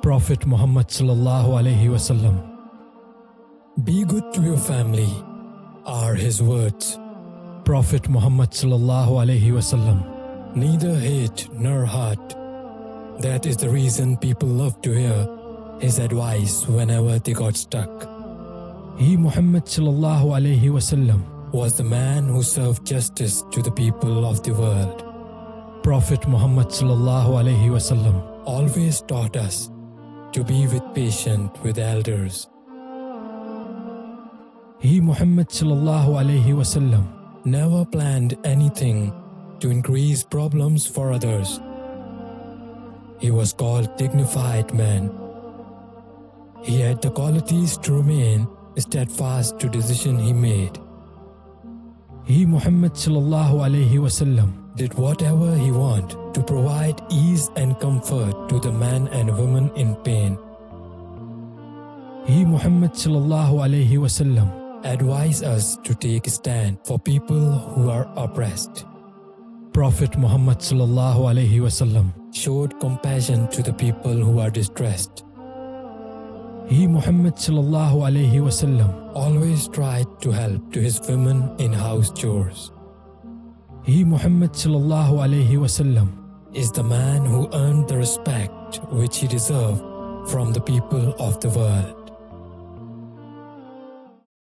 Prophet Muhammad sallallahu alaihi wasallam. Be good to your family are his words. Prophet Muhammad sallallahu alaihi wasallam. Neither hate nor hurt. That is the reason people love to hear his advice whenever they got stuck. He, Muhammad sallallahu alaihi wasallam, was the man who served justice to the people of the world. Prophet Muhammad sallallahu alaihi wasallam always taught us to be patient with elders. He, Muhammad sallallahu alaihi wasallam, never planned anything to increase problems for others. He was called dignified man. He had the qualities to remain steadfast to decision he made. He, Muhammad sallallahu alaihi wasallam, did whatever he wanted to provide ease and comfort to the man and woman in pain. He, Muhammad sallallahu alaihi wasallam, advised us to take a stand for people who are oppressed. Prophet Muhammad sallallahu alaihi wasallam showed compassion to the people who are distressed. He, Muhammad sallallahu alaihi wasallam, always tried to help to his women in house chores. He, Muhammad sallallahu alaihi wasallam, is the man who earned the respect which he deserved from the people of the world.